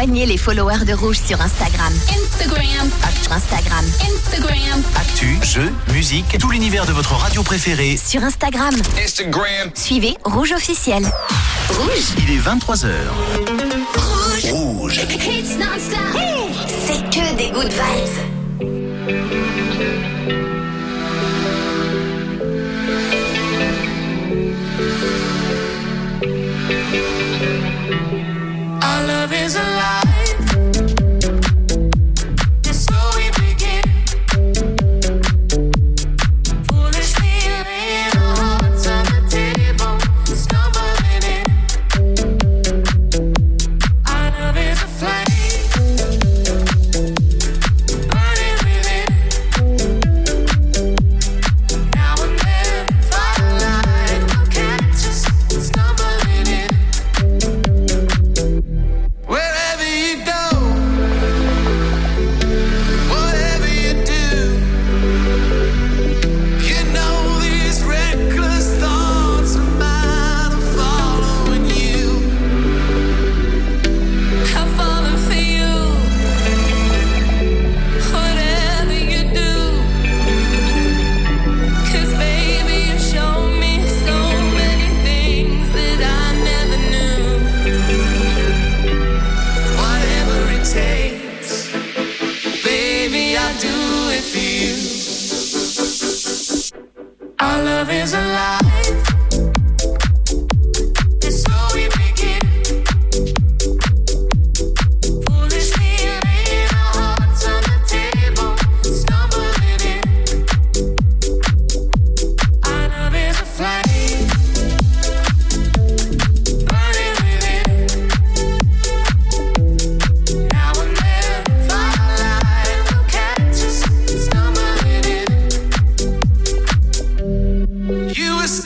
Rejoignez les followers de Rouge sur Instagram. Instagram. Actu, jeux, musique, tout l'univers de votre radio préférée. Sur Instagram. Suivez Rouge officiel. Rouge. Il est 23h. Rouge. C'est que des good vibes. Our love is alive. You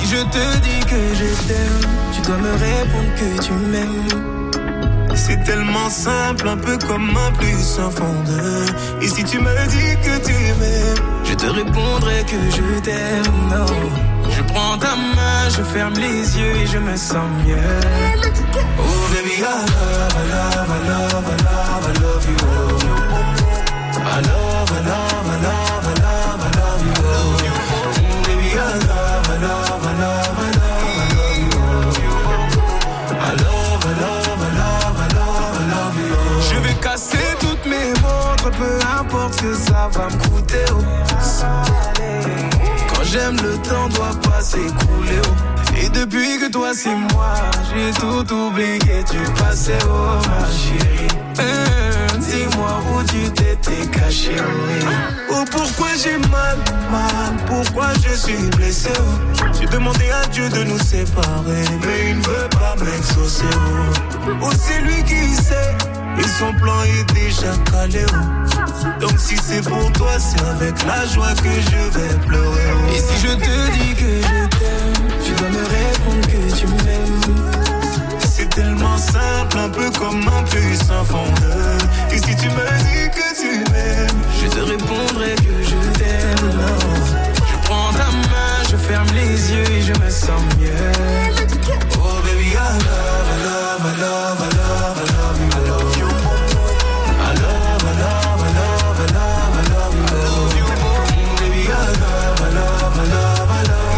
je te dis que je t'aime, tu dois me répondre que tu m'aimes. C'est tellement simple, un peu comme un plus un fond de. Et si tu me dis que tu m'aimes, je te répondrai que je t'aime. Non, je prends ta main, je ferme les yeux et je me sens mieux. Oh baby, I love, I love, I love, I love, I love you. I love, I love, I love, I love, I love you. Oh baby, I love, I love, I love, I love, I love you. I love, I love, I love, I love, I love you. Je vais casser toutes mes montres, peu importe ce que ça va me coûter. Quand j'aime, le temps doit pas s'écouler. Et depuis que toi c'est moi, j'ai tout oublié, tu passais, oh ma chérie. Dis-moi où tu t'étais caché, oui. Oh pourquoi j'ai mal, pourquoi je suis blessé, oh. J'ai demandé à Dieu de nous séparer, mais il ne veut pas m'exaucer, oh. Oh c'est lui qui sait, et son plan est déjà calé, oh. Donc si c'est pour toi, c'est avec la joie que je vais pleurer, oh. Et si je te dis que je t'aime, tu dois me répondre que tu m'aimes. C'est tellement simple, un peu comme un plus un fond de. Et si tu me dis que tu m'aimes, je te répondrai que je t'aime. Non, je prends ta main, je ferme les yeux et je me sens mieux. Oh baby, I love, I love, I love, I love, I love you. I love you. I love, I love, I love, I love, I love you. I love you. Baby, I love, I love, I love, I love.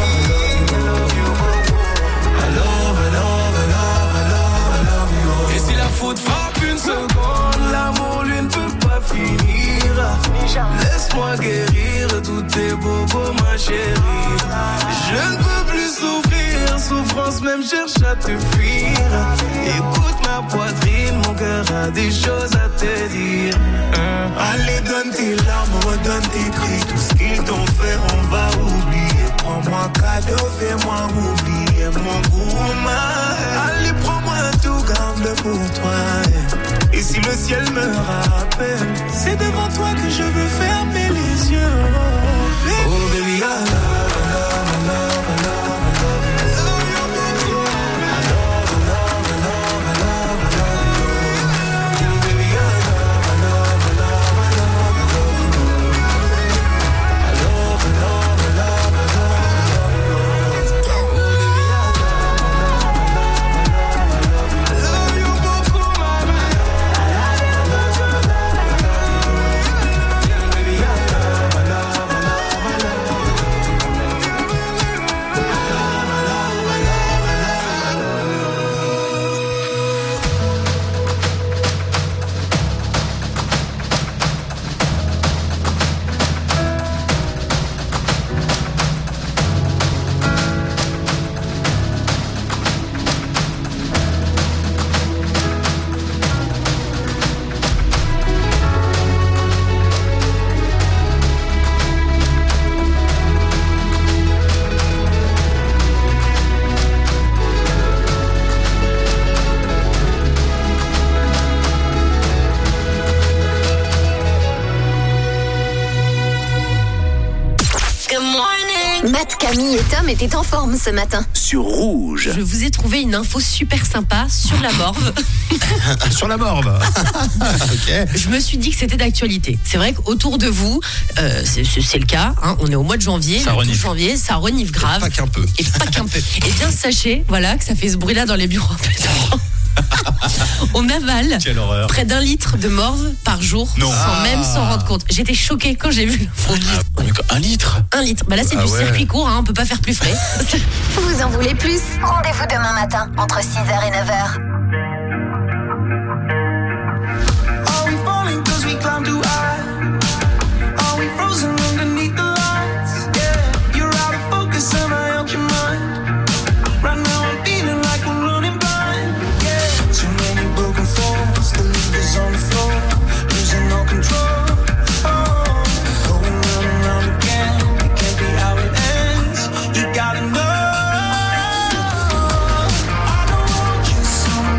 Faute frappe une seconde, l'amour lui ne peut pas finir. Laisse-moi guérir tous tes bobos, ma chérie. Je ne peux plus souffrir, souffrance même cherche à te fuir. Écoute ma poitrine, mon cœur a des choses à te dire. Allez donne tes larmes, redonne tes cris. Tout ce qu'ils t'ont fait on va oublier. Prends-moi cadeau, fais-moi oublier mon gourmand. Allez prends-moi tout, garde-le pour toi. Et si le ciel me rappelle, c'est devant toi que je veux fermer les yeux. Oh baby, I love, I love, I love, I love, I love you. I love you, I love, I love, I love, I love, I love you. Baby, I love, I love, I love, I love, I love you. I love, I love, I love, I love, I love you. Oh baby, I love, I love, I love, I love, I love you. Matt, Camille et Tom étaient en forme ce matin. Sur Rouge. Je vous ai trouvé une info super sympa sur la morve. Sur la morve. Ok. Je me suis dit que c'était d'actualité. C'est vrai qu'autour de vous, c'est le cas. Hein, on est au mois de janvier. Ça renifle. Janvier, ça renifle grave. Et pas qu'un peu. Et pas qu'un peu. Et bien sachez, voilà, que ça fait ce bruit-là dans les bureaux. On avale près d'1 litre de morve par jour sans même s'en rendre compte. J'étais choquée quand j'ai vu l'info. 1 litre. 1 litre. Bah là c'est du circuit court, hein, on peut pas faire plus frais. Vous en voulez plus? Rendez-vous demain matin entre 6h et 9h. Gotta know I don't want you so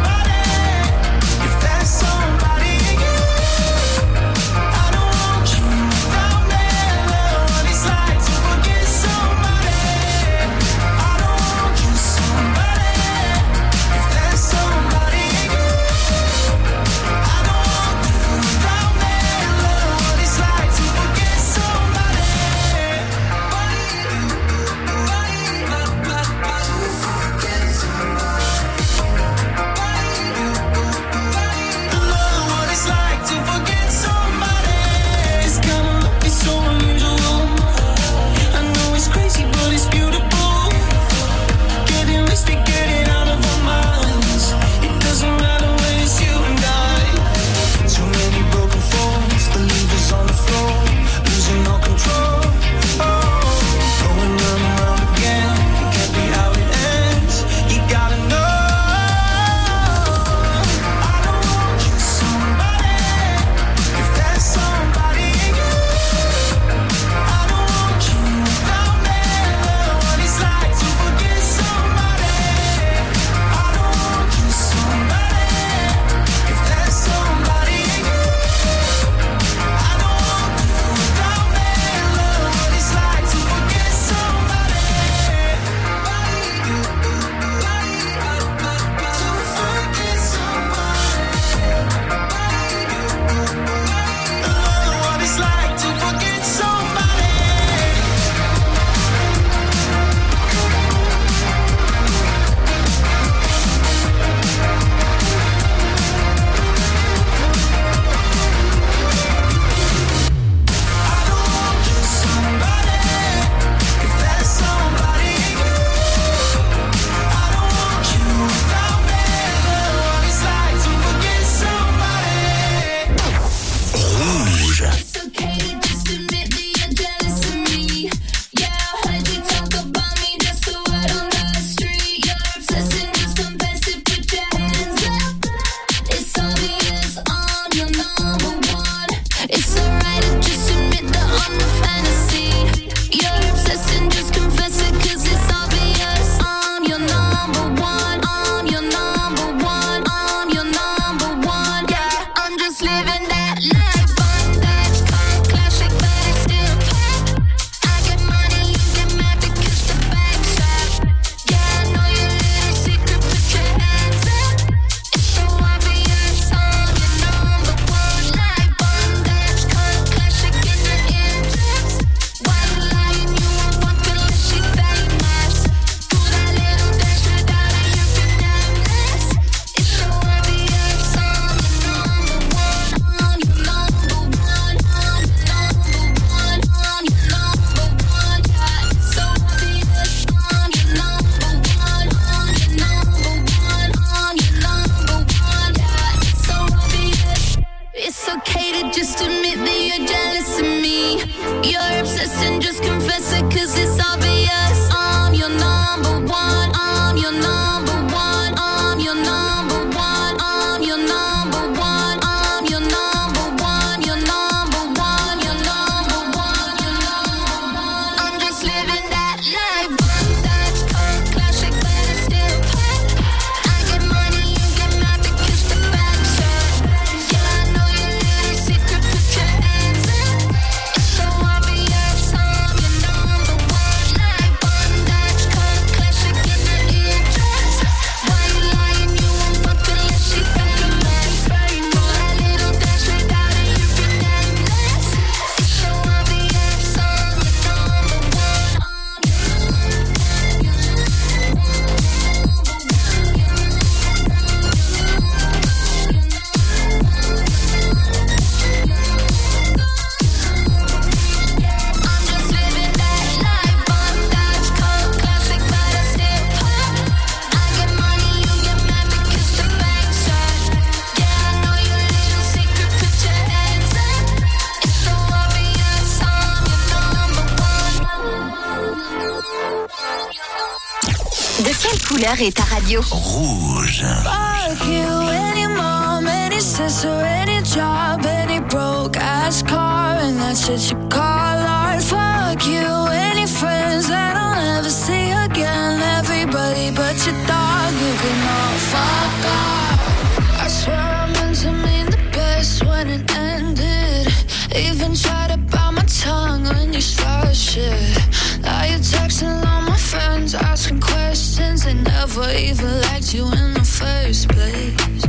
couleur est ta radio? Rouge. Fuck you, any mom, any sister, any job, any broke ass car, and that's what you call art. Fuck you, any friends that I'll never see again. Everybody but your dog, you can all fuck off. I swear I meant to mean the best when it ended. Even tried to bite my tongue when you started shit. Now you're texting all my friends, asking questions. They never even liked you in the first place.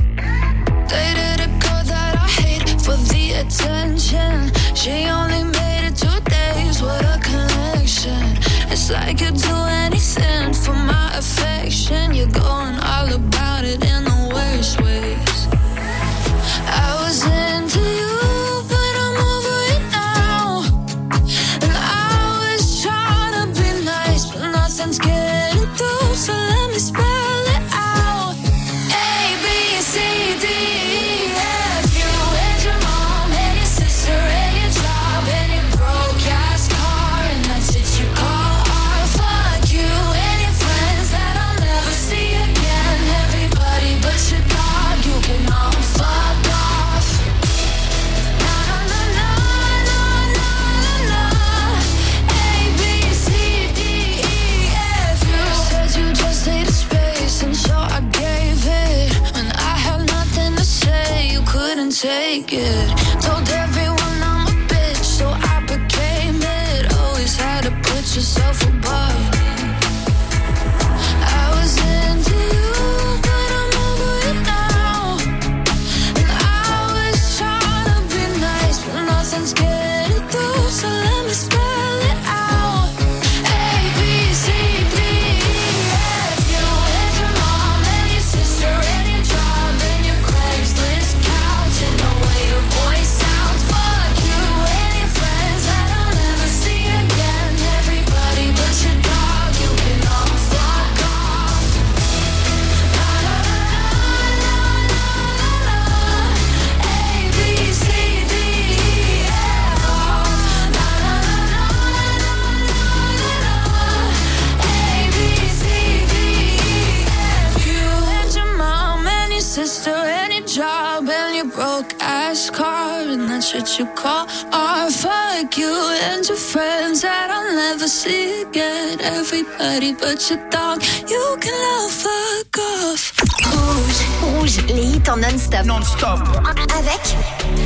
Dated a girl that I hate for the attention. She only made it 2 days, what a connection. It's like you'd do anything for my affection. You're going all about it in the worst ways. I was into you, but I'm over it now. And I was trying to be nice, but nothing's getting through, so let me spell it out. A, B, C, D, E, F, you and your mom, and your sister, and your job, and your broke ass car, and that's what you call art. Fuck you and your friends that I'll never see again. Everybody but your dog, you can all fuck off. Na na na na na na na na. A, B, C, D, E, F. You said you just needed space, and so I gave it. When I had nothing to say, you couldn't take it. Told everyone I'm a bitch, so I became it. Always had to put yourself above me. I was into you, but I'm over it now. And I was trying to be nice, but nothing's getting through, so let me spell it out. A, B, C, D, E, F. You and your mom, and your sister, and your job, and your Craigslist couch, and the way your voice sounds. Fuck you and your friends that I'll never see again. Everybody but car, and that's what you call art. Fuck you and your friends that I'll never see again. Everybody but your dog, you can love, fuck off. Rouge, les hits en non-stop. Avec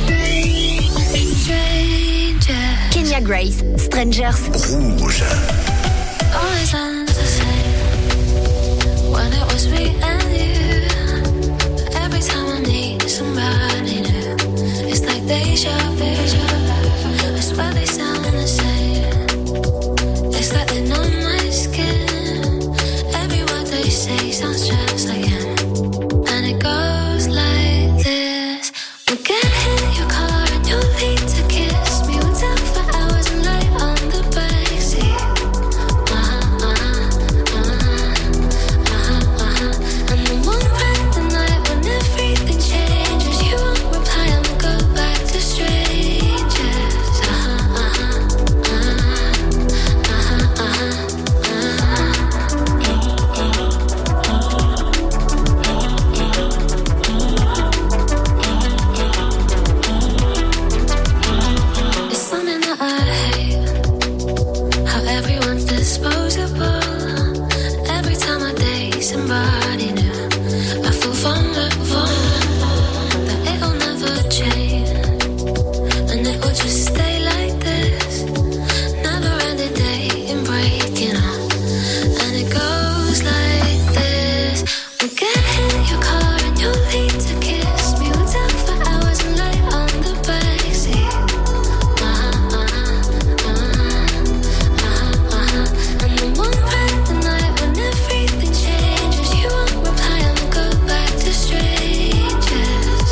Kenya Grace, Strangers. Rouge. Always ends the same when it was me and you. Every time I need somebody new, it's like deja vu. I swear they sound the same. It's like they know my skin. Every word they say sounds just like him. And it goes like this. We'll get in your car and you'll need to kiss me. We'll talk for hours and lay on the backseat. And the one random night when everything changes, you won't reply, I'ma go back to strangers. It's something that I hate, how everyone's disposable. Every time I date somebody new, I feel vulnerable, that it'll never change, and it will just stay like this. Never ending dating, breaking up, and it goes like this. We'll get in your car and you'll need to kiss me. We'll talk for hours and lay on the backseat. And the one random night when everything changes, you won't reply, I'ma go back to strangers.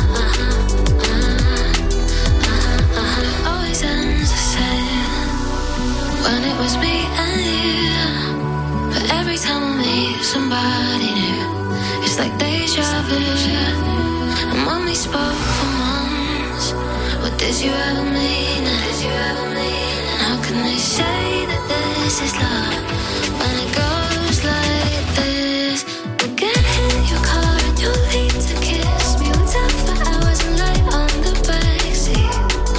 Always ends the same when it was me and you. But every time I meet somebody new, it's like deja vu. And when we spoke for months, what did you ever mean? And how can they say that this is love when it goes like this? We'll get in your car and you'll need to kiss me. We'll talk for hours and lay on the backseat.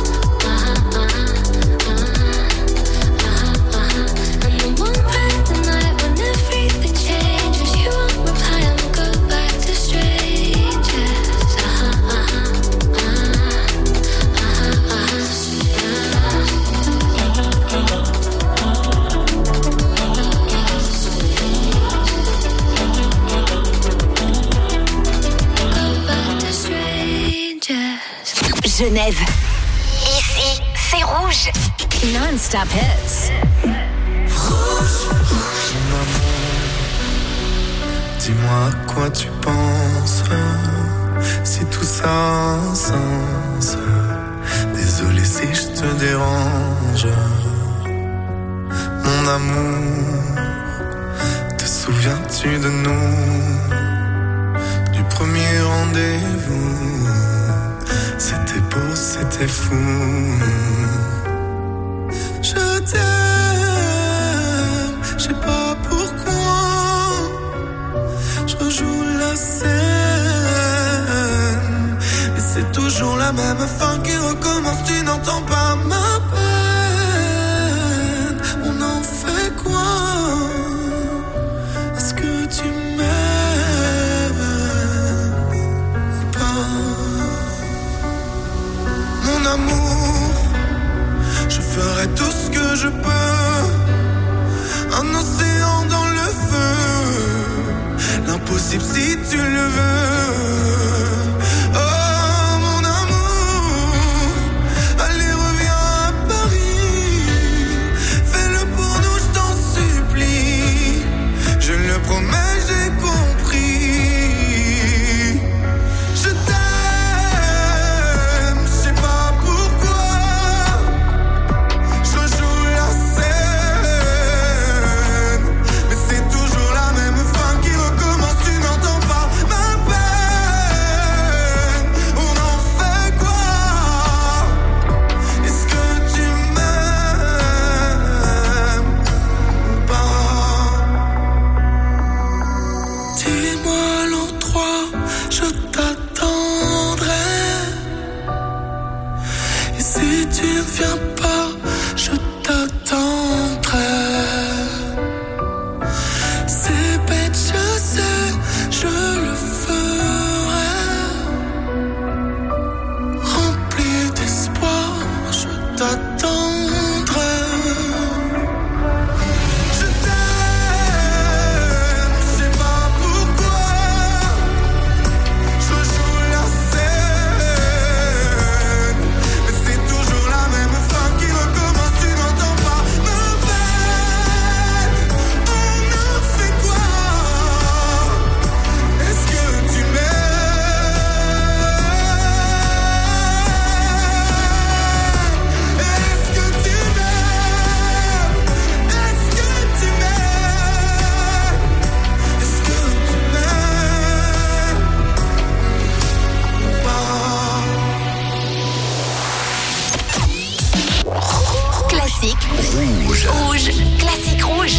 And the one random night when everything changes, you won't reply, I'ma go back to strangers. Go back to strangers. Genève. Ici, c'est rouge. Non-stop hits. Dis-moi à quoi tu penses, si tout ça a un sens. Désolé si je te dérange. Mon amour, te souviens-tu de nous? Du premier rendez-vous, c'était beau, c'était fou. Je t'aime, je sais pas pourquoi. Je rejoue la scène, mais c'est toujours la même fin qui recommence. Tu n'entends pas ma peine. On en fait quoi? Est-ce que tu m'aimes ou pas? Mon amour, je ferai tout ce que je peux. Un océan dans le feu, l'impossible si tu le veux. Oh mon amour, allez reviens à Paris. Fais-le pour nous, je t'en supplie. Je le promets, j'ai compris. Je t'aime, je sais pas pourquoi. Je rejoue la scène, mais c'est toujours la même fin qui recommence. Tu n'entends pas ma peine. Et si tu ne viens pas, je t'attendrai. C'est bête, je sais, je le ferai. Rempli d'espoir, je t'attendrai. Je t'aime, je sais pas pourquoi. Je rejoue la scène, mais c'est toujours la même fin qui recommence. Tu n'entends pas me peine. On a fait quoi? Est-ce que tu m'aimes? Est-ce que tu m'aimes? Est-ce que tu m'aimes? Est-ce que tu m'aimes ou pas? Classique. Rouge. Classique rouge.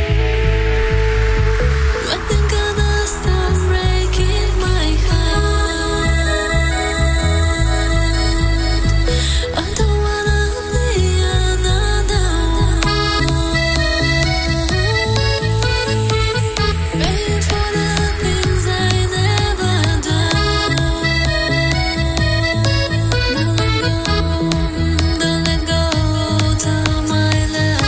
Nothing gonna stop breaking my heart. I don't wanna be another one. Paying for the things I never done. Don't let go to my love.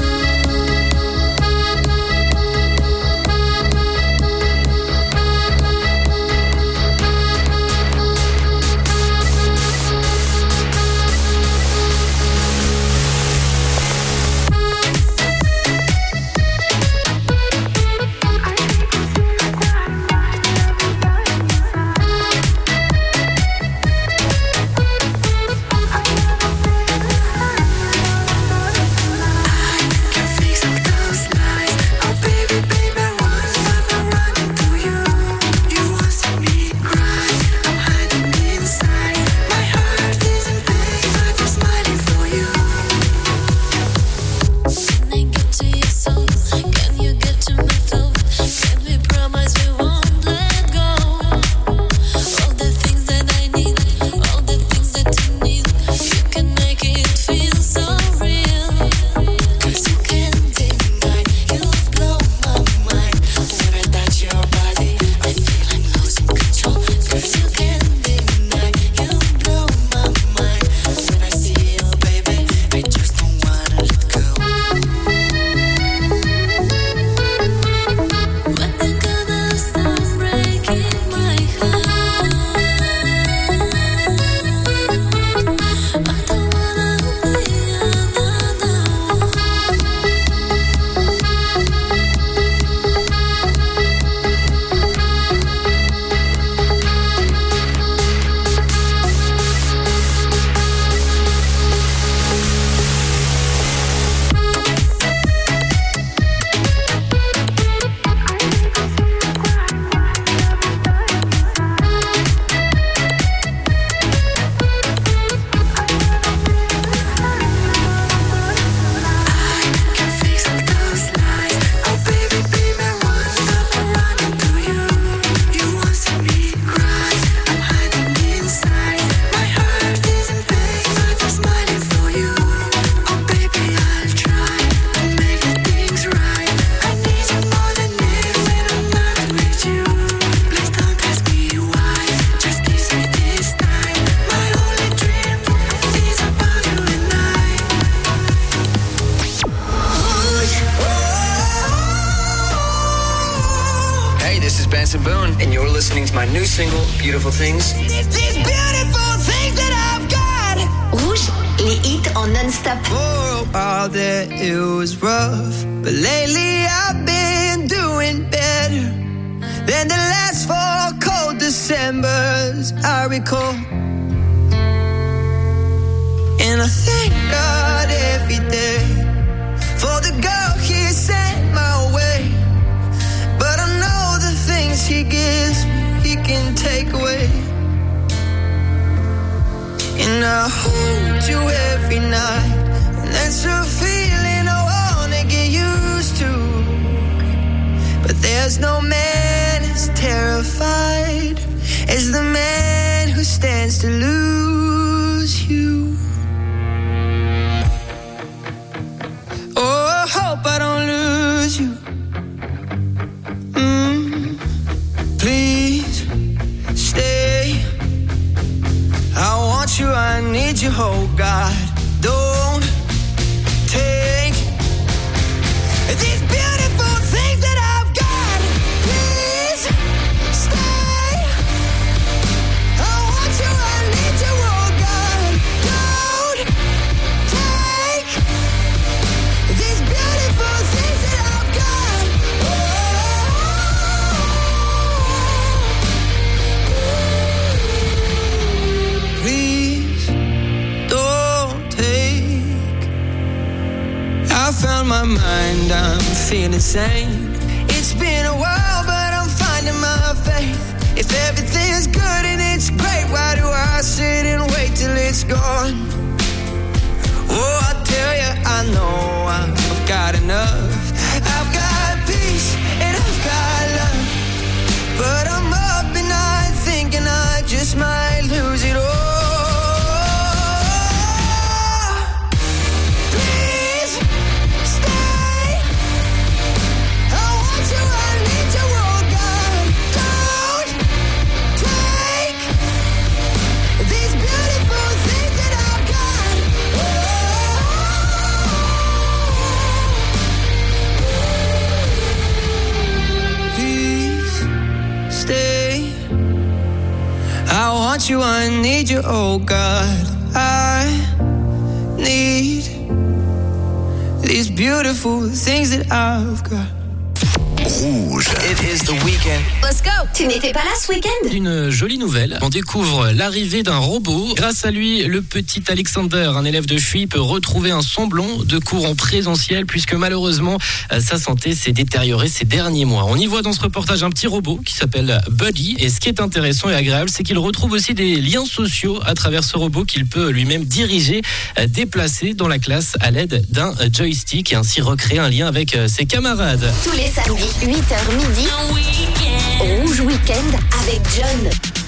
Can't fix all those lies. Oh baby, baby, what's up? I'm running to you. You want see me cry? I'm hiding inside. My heart is in pain, but I'm smiling for you. Can I get to your soul? Can you get to my throat? Can we promise we won't let go? All the things that I need, all the things that you need, you can make it feel so real. 'Cause you can't deny, you've blown my mind. When I touch your body, I feel I'm losing control. 'Cause you can't deny, you've blown my mind. When I see you, baby, I just don't wanna let go. Nothing gonna stop breaking my heart. I don't wanna be another one. Can't fix all those lies. Oh baby, baby, what's up? I'm running to you. You want see me cry? I'm hiding inside. My heart is in pain, but I'm smiling for you. Oh baby, I'll try to make things right. I need you more than ever when I'm not with you. Please don't ask me why. Just kiss me this time. My only dream is about you and I. Hey, this is Benson Boone, and you're listening to my new single, Beautiful Things. These beautiful things that I've got. Rouge, les hits en non-stop. For a while there it was rough, but lately I've been doing better than the last 4 cold Decembers I recall. And I thank God every day for the girl He sent my way. But I know the things He gives me, He can take away. And I hold you every night, and that's a feeling I wanna get used to. But there's no man as terrified as the man who stands to lose you. need you, oh God. Don't take these beautiful things that I've got. Please stay. I want you, I need you, oh God. Don't take these beautiful things that I've got. Please don't take. I found my mind, I'm feeling sane. It's been a while, but I'm finding my faith. If everything's good and it's great, why do I sit and wait till it's gone? Oh, I tell you, I know I've got enough. I've got peace and I've got love, but I'm up at night thinking I just might lose it all. Please stay. I want you, I need you, oh God. Don't take these beautiful things that I've got. Please stay. I want you, I need you, oh God. I need these beautiful things that I've got. Rouge. It is the weekend. Let's go. Tu n'étais pas là ce week-end? Une jolie nouvelle. On découvre l'arrivée d'un robot. Grâce à lui, le petit Alexander, un élève de Chuy, peut retrouver un semblant de cours en présentiel puisque malheureusement, sa santé s'est détériorée ces derniers mois. On y voit dans ce reportage un petit robot qui s'appelle Buddy. Et ce qui est intéressant et agréable, c'est qu'il retrouve aussi des liens sociaux à travers ce robot qu'il peut lui-même diriger, déplacer dans la classe à l'aide d'un joystick et ainsi recréer un lien avec ses camarades. Tous les samedis, 8h midi. Rouge Weekend avec John.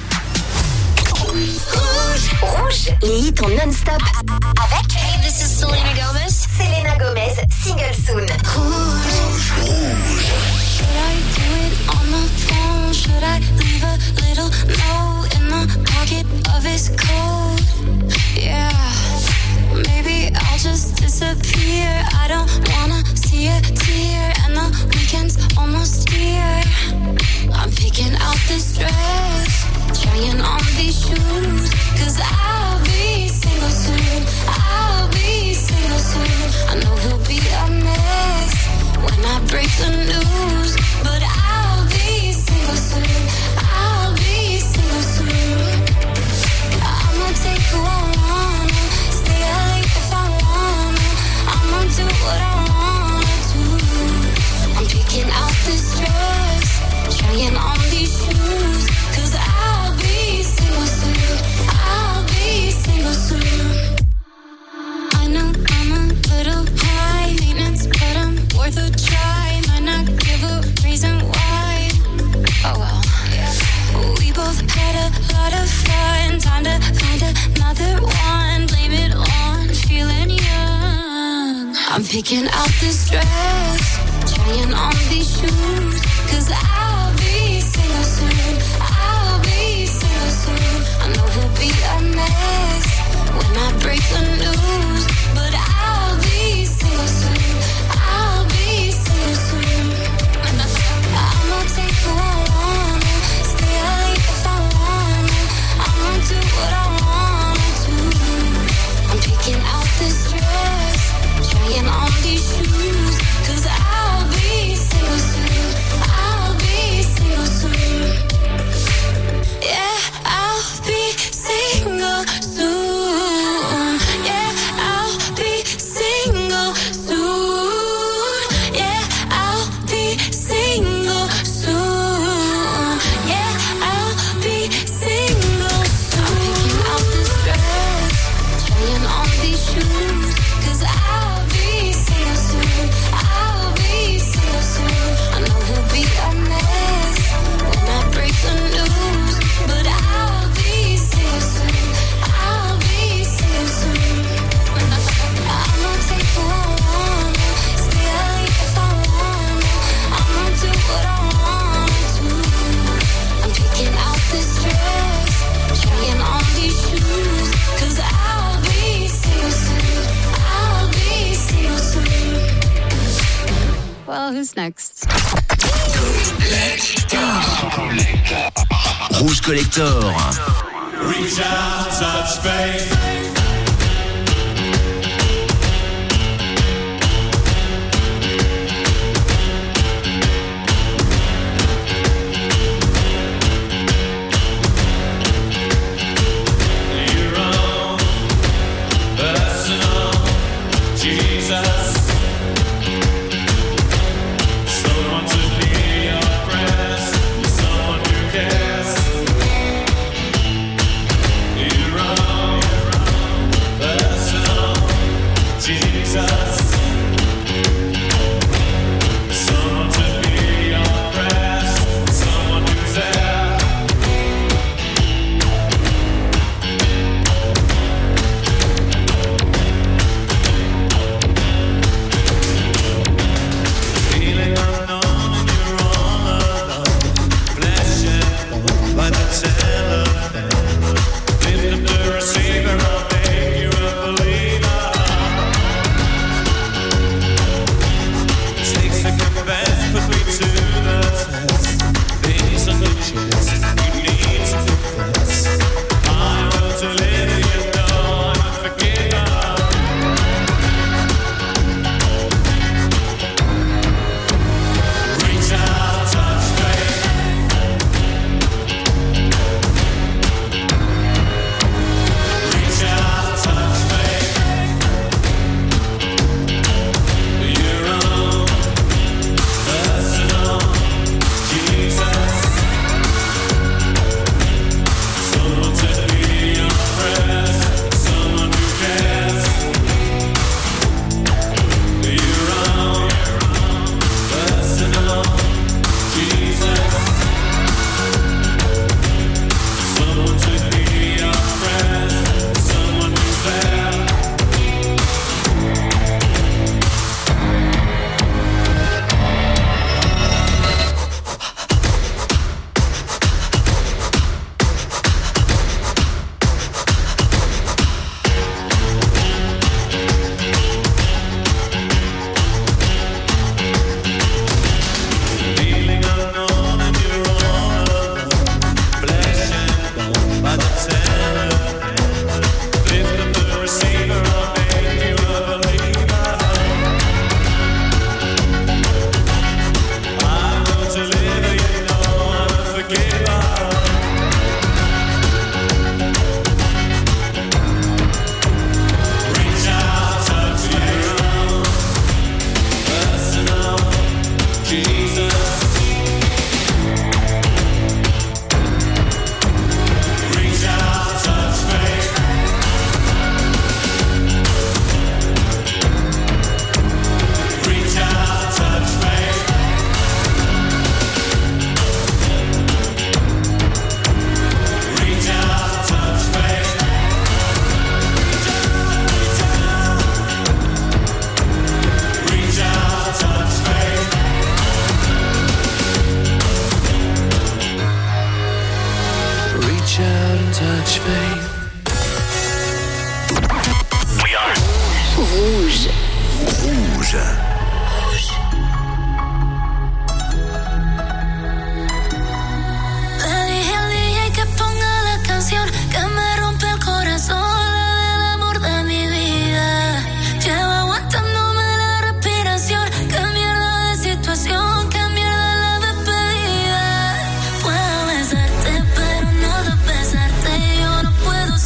Rouge, les hits en non-stop avec Hey, this is Selena Gomez. Selena Gomez, single soon. Rouge. Should I do it on the phone? Should I leave a little note in the pocket of his coat? Yeah, maybe I'll just disappear. I don't wanna see a tear, and the weekend's almost here. I'm picking out this dress, trying on these shoes, 'cause I'll be single soon. I'll be single soon. I know he'll be a mess when I break the news, but I'll be single soon. I'll be single soon. I'ma take who I wanna, stay out late if I wanna. I'ma do what I wanna do. I'm picking out this dress, trying on these shoes, 'cause I'll be single soon. I'll be single soon. I know I'm a little high maintenance, but I'm worth a try. Might not give a reason why. Oh well. We both had a lot of fun. Time to find another one. Blame it on feeling young. I'm picking out this dress, trying on these shoes, 'cause I'll be single soon. I'll be single soon. I know he'll be a mess when I break the news, but I'll be single soon. I'll be single soon. I'ma take who I wanna, stay out late if I wanna. I'ma do what I wanna do. I'm picking out this dress, trying on these shoes, 'cause I'll be single soon. I'll be business next. Rouge Collector. Reach out, touch faith.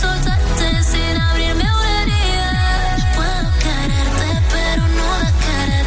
Puedo quererte, pero no de querer.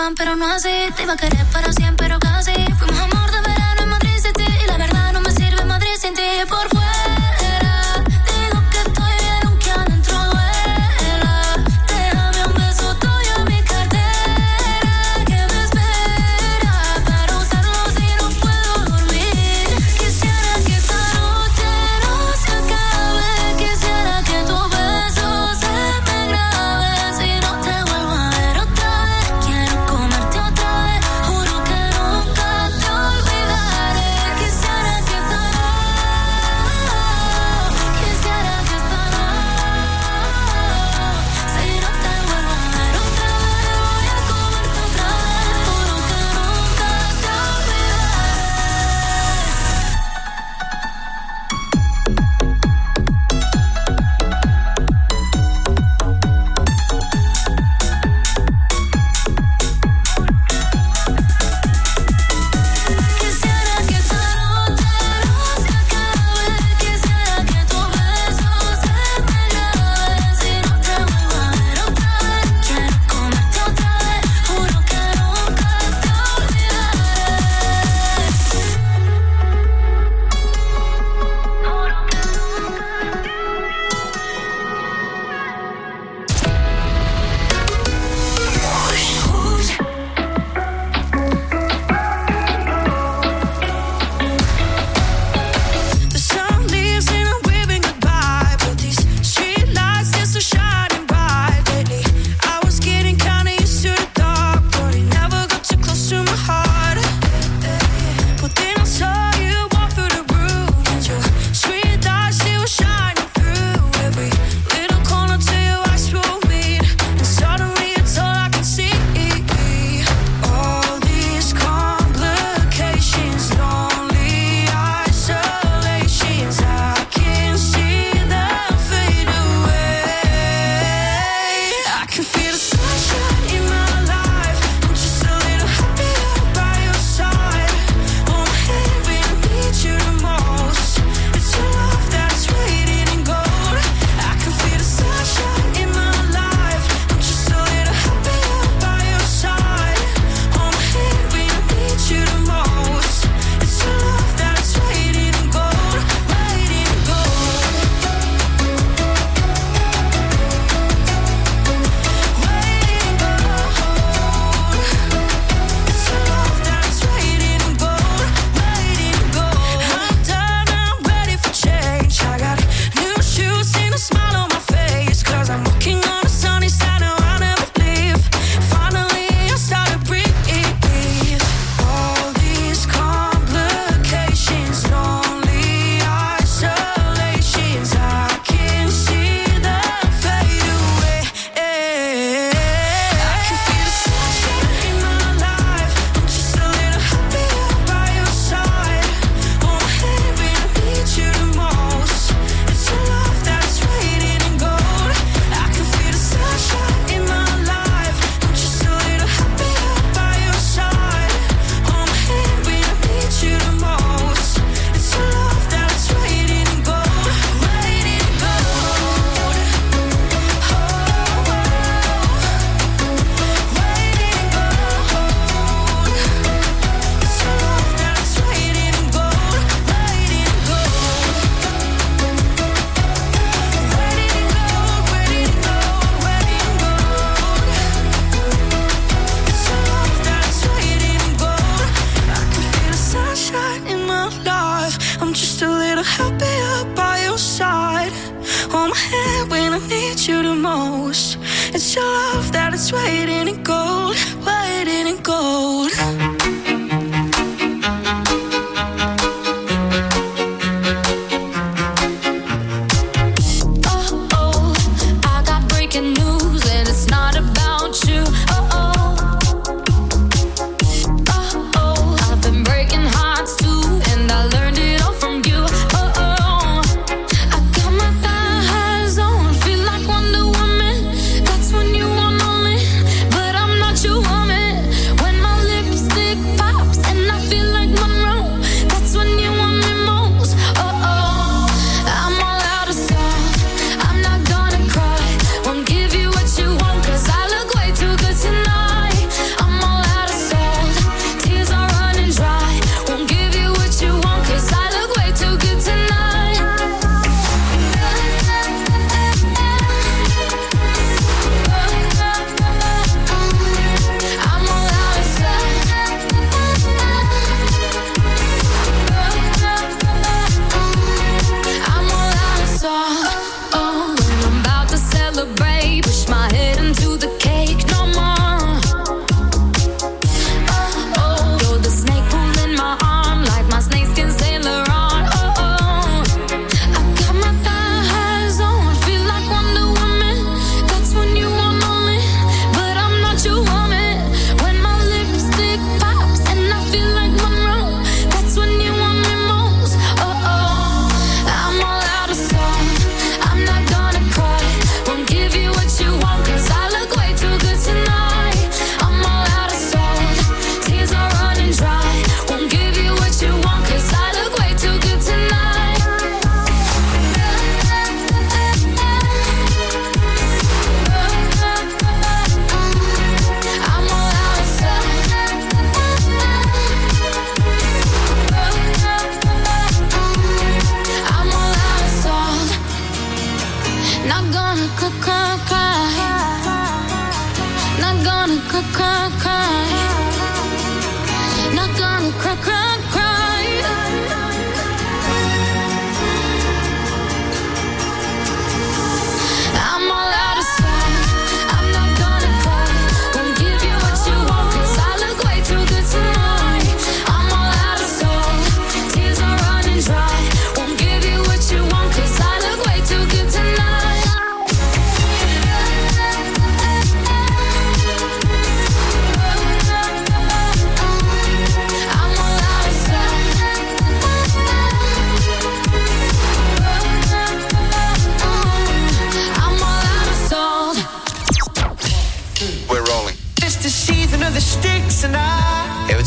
van, pero no así. Te iba a querer para siempre, pero casi. Fuimos amor de verano en Madrid City. Y la verdad no me sirve Madrid sin ti. Por fuera digo que estoy bien, aunque adentro duela. Déjame un beso tuyo en mi cartera que me espera para usarlo si no puedo dormir. Quisiera que esta noche no se acabe. Quisiera que tu beso se me grabe. Si no te vuelvo a ver otra vez, quiero comerte otra vez. Juro que nunca te olvidaré. Quisiera que esta noche, quisiera que esta noche, si no te vuelvo a ver otra vez, voy a comerte otra vez. Juro que nunca te Quisiera que esta noche no se acabe. Quisiera que tu beso se me grabe. Si no te vuelvo a ver otra vez, quiero comerte otra vez. Juro que nunca te The sun leaves and I'm waving goodbye, but these street lights just are shining bright lately. I was getting kinda used to the dark, but it never got too close to my heart. But then I saw you walk through the room, and your street lights, they were shining through every little corner till your eyes will meet, and suddenly it's all I can see. All these complications, lonely isolations, I can see them fade away. I can feel the sunshine in my life. I'm just a little happier by your side. Oh, baby, I need you the most. It's your love that's waiting in gold. I can feel the sunshine in my life. I'm just a little happier by your side. Oh, baby, I need you the most. It's your love that's waiting in gold, waiting in gold, waiting in gold. It's your love that's waiting in gold, waiting in gold. I'm done, I'm ready for change. I got new shoes and a smile on my face, 'cause I'm walking on the sunny side, now I'll never leave. Finally I started breathe. All these complications, lonely isolations, I can see them fade away. I can feel the sunshine in my life. I'm just a little happier by your side. Oh, baby, I need you the most. It's your love that's waiting in gold. I can feel the sunshine in my life. I'm just a little happier by your side. Oh, baby, I need you the most. It's your love that's waiting in gold, waiting in gold. Oh, waiting in gold. It's your love that's waiting in gold, waiting in gold. Waiting in gold, waiting in gold, waiting in gold. It's your love that's waiting in gold. I can feel the sunshine in my life. I'm just a little happier by your side. On my head when I need you the most. It's your love that is waiting in gold, waiting in gold. Oh, oh, I got breaking news and it's not about you. Oh, oh, oh, oh, I've been breaking hearts too, and I learned it all from you. Oh, oh, I got my thighs on, feel like Wonder Woman. That's when you want on me, but I'm not your woman. When my lips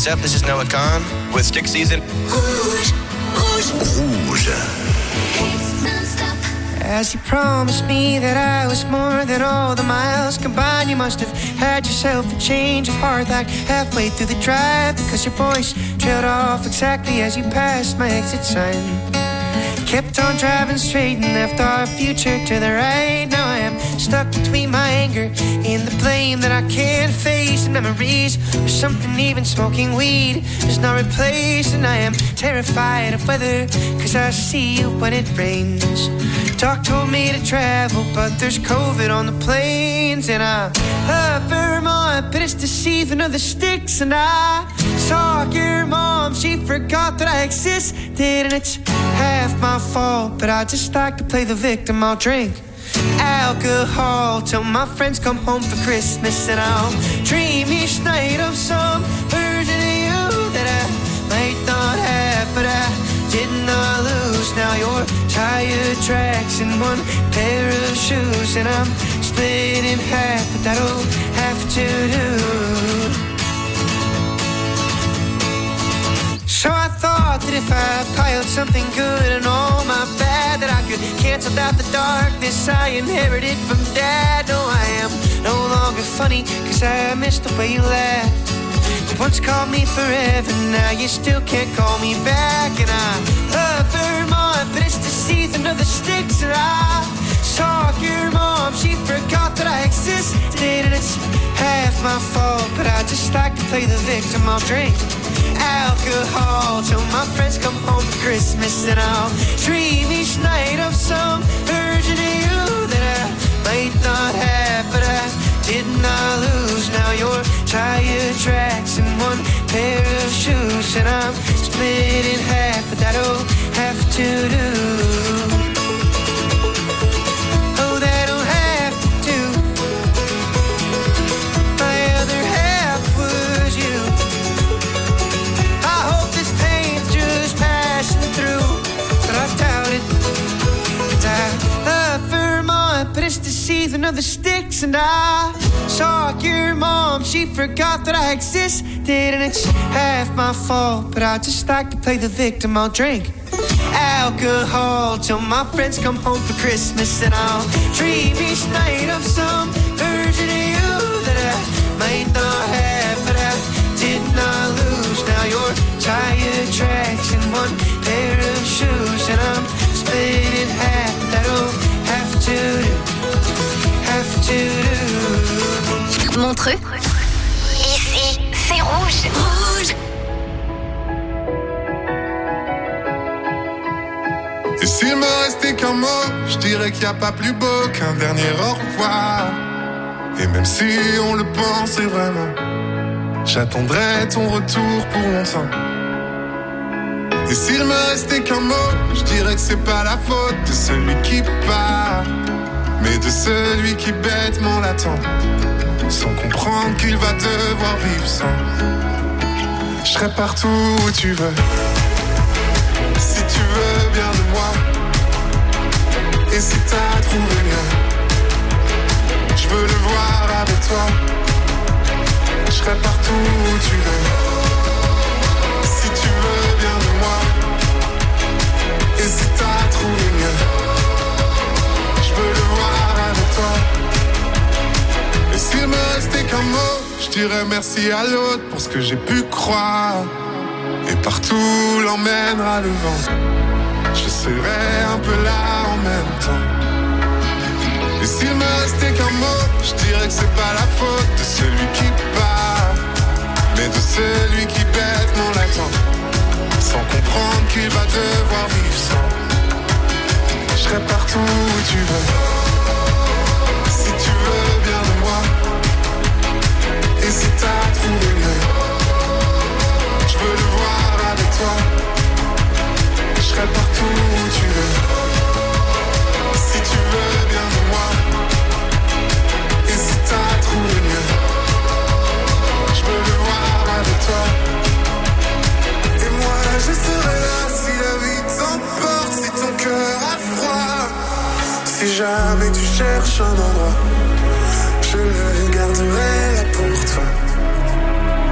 what's up? This is Noah Khan with Stick Season. Rouge, rouge, Rouge. hits non-stop. As you promised me that I was more than all the miles combined, you must have had yourself a change of heart like halfway through the drive, because your voice trailed off exactly as you passed my exit sign. Kept on driving straight and left our future to the right. Now I am stuck between my anger and the blame that I can't face, and memories or something even smoking weed does not replace. And I am terrified of weather, cause I see you when it rains. Doc told me to travel, but there's COVID on the planes. And I love Vermont, but it's the season of the sticks. And I saw your mom, she forgot that I existed. And it's half my fault, but I just like to play the victim. I'll drink alcohol till my friends come home for Christmas. And I'll dream each night of some version of you that I might not have, but I did not lose. Now you're tire tracks and one pair of shoes, and I'm split in half, but that'll have to do. So I thought that if I piled something good and all my bad, that I could cancel out the darkness I inherited from Dad. No, I am no longer funny, cause I missed the way you laughed. You once called me forever, now you still can't call me back. And I love Vermont, but it's the season of the sticks. And I saw your mom, she forgot that I existed. And it's half my fault, but I just like to play the victim. I'll drink alcohol till my friends come home for Christmas. And I'll dream each night of some version of you that I might not have, but I did not lose. Now you're tire tracks and one pair of shoes, and I'm split in half, but that'll have to do. Oh, that'll have to do. My other half was you. I hope this pain's just passing through, but I doubt it. And I love Vermont, but it's the season of the sticks. And I saw your mom, she forgot that I existed. And it's half my fault, but I just like to play the victim. I'll drink alcohol till my friends come home for Christmas. And I'll dream each night of some version of you that I might not have, but I did not lose. Now you're tire tracks and one pair of shoes, and I'm split in half. That'll have to do, have to do. Montreux. Ici, c'est rouge. Rouge. Et s'il me restait qu'un mot, je dirais qu'il n'y a pas plus beau qu'un dernier au revoir. Et même si on le pensait vraiment, j'attendrai ton retour pour longtemps. Et s'il me restait qu'un mot, je dirais que c'est pas la faute de celui qui part, mais de celui qui bêtement l'attend, sans comprendre qu'il va devoir vivre sans. Je serai partout où tu veux, si tu veux bien de moi. Et si t'as trouvé mieux, je veux le voir avec toi. Je serai partout où tu veux, si tu veux bien de moi. Et si t'as trouvé mieux, je veux le voir avec toi. Et s'il me restait qu'un mot, je dirais merci à l'autre pour ce que j'ai pu croire. Et partout l'emmènera le vent, je serai un peu là en même temps. Et s'il me restait qu'un mot, je dirais que c'est pas la faute de celui qui part, mais de celui qui bêtement l'attend, sans comprendre qu'il va devoir vivre sans. Je serai partout où tu veux, si tu veux bien de moi. Et si t'as trouvé mieux, je veux le voir avec toi. Je serai partout où tu veux, si tu veux bien de moi. Et si t'as trouvé mieux, je veux le voir avec toi. Et moi je serai là si la vie t'emporte, si ton cœur a froid. Si jamais tu cherches un endroit, je le garderai là pour toi. Je serai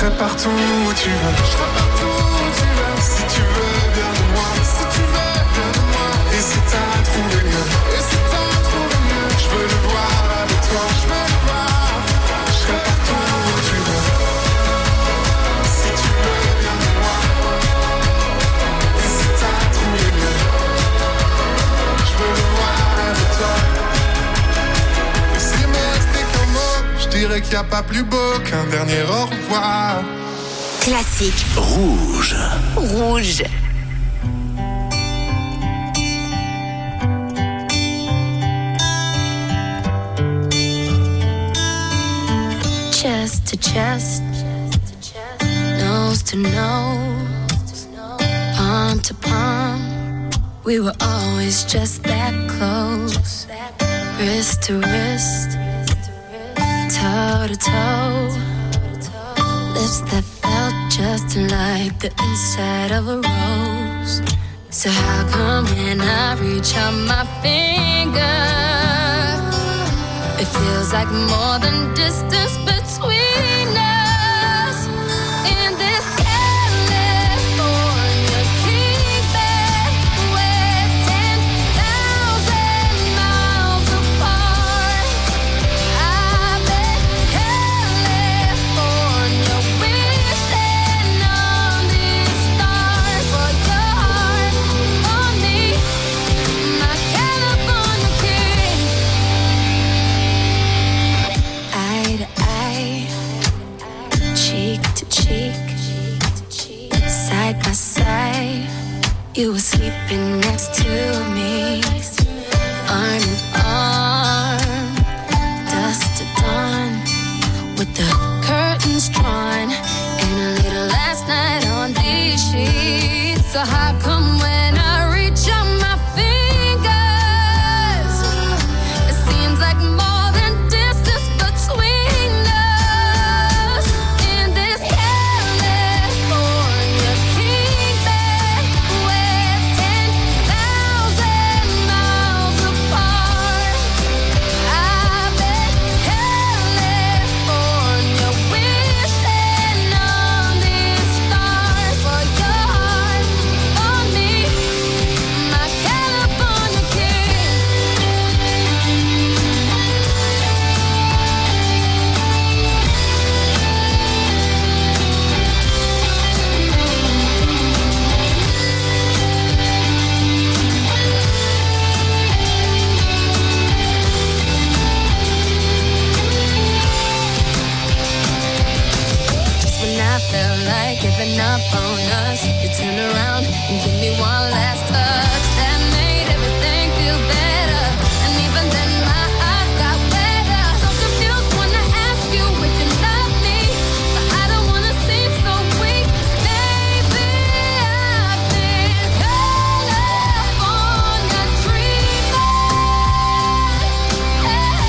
serai partout où tu veux. Je serai partout où tu veux. Si tu veux bien de moi, si tu veux bien de moi. Et si t'as trouvé mieux, et si t'as trouvé mieux, je veux le voir avec toi, je veux le voir. Je serai partout où tu veux. Si tu veux bien de moi, et si t'as trouvé mieux, je veux le voir avec toi. Et s'il me restait qu'un mot, je dirais qu'il n'y a pas plus beau qu'un dernier au revoir. Classique. Rouge. Rouge. Chest to chest, nose to nose, palm to palm. We were always just that close. Wrist to wrist, toe to toe. Lips that felt just like the inside of a rose. So how come when I reach out my finger, it feels like more than distance between us. In this California keeping, we're 10,000 miles apart. I bet California wishing on these stars for your heart on me, my California king. Eye to eye, cheek to cheek, side by side. You were sleeping next to me, arm in arm, dusk to dawn, with the curtains drawn, and a little last night on these sheets. So how come when I reach out my fingers, it seems like more than distance between us. In this California keeping, we're 10,000 miles apart. I bet California wishing on these stars for your heart on me, my California king. Just when I felt like giving up on us, you turned around and give me one last touch that made everything feel better. And even then my eyes got wetter. So confused when I ask you if you love me, but I don't wanna seem so weak. Maybe I've been California dreaming.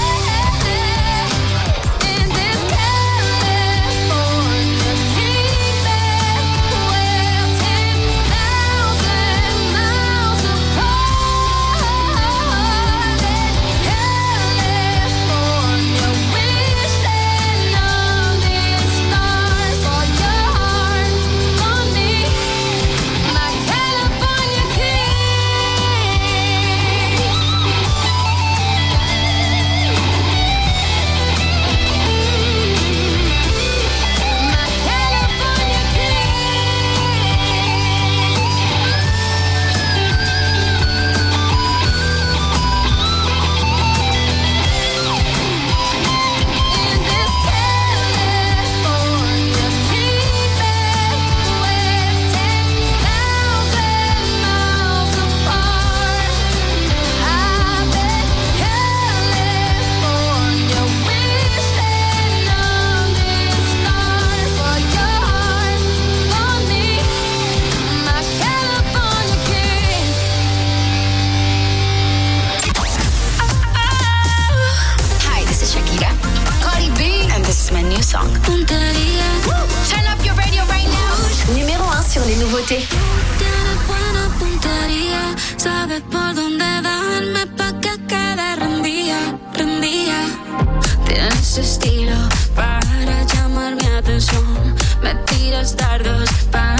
In this California keeping, we're 10,000 miles apart. California wishing on these stars for your heart on me, my California king. My California In this California keeping, we're 10,000 miles apart. I bet California wishing on these stars for your heart on me, my California king. Hi, this is Shakira. Cardi B. And this is my new song. Turn up your radio right now. Numéro 1 sur les nouveautés. Tienes buena puntería, sabes por dónde darme pa' que quede rendida, rendida. Tienes estilo para llamar mi atención, Me tiras dardos pa'